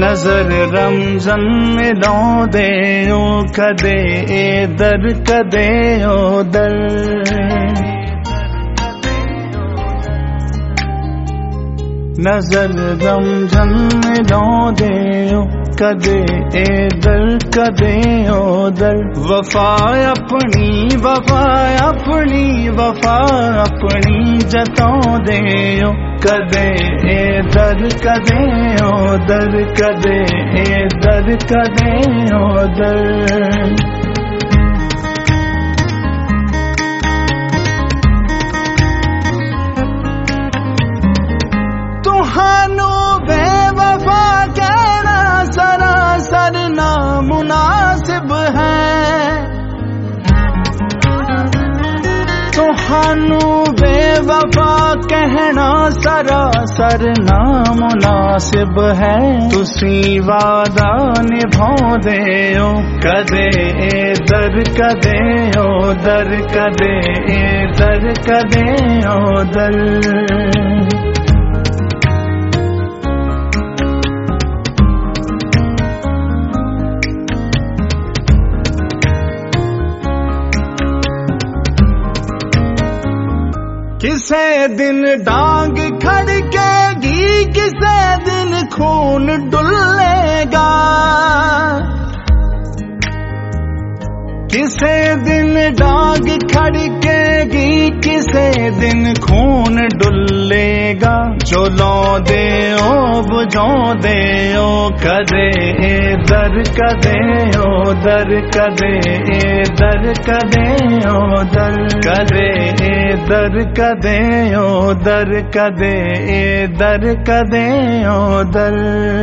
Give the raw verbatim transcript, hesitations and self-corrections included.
نظر رمضان میں لاندے او کدے ادھر کدے ادھر نظر رمضان میں لاندے او کدے ادھر کدے ادھر وفا اپنی وفا اپنی وفا اپنی جتاندے او کدے ادھر کدے ادھر کدے ادھر کدے ادھر تہانو بے وفا کہنا سراسر نامناسب ہے تہانو بے وفا کہنا سراسر نامناسب ہے تسی وعدہ نبھاندے ہو کدے ادھر کدے ادھر کدے ادھر کدے ادھر کسے دن ڈانگ کھڑکے گی کسے دن خون ڈلے گا کسے دن ڈانگ کھڑکے گی کسے دن خون ڈلے گا جو لو دے او بجھو دے او کدے ادھر کدے ادھر کدے ادھر کدے ادھر کدے ادھر کدے ادھر کدے ادھر کدے ادھر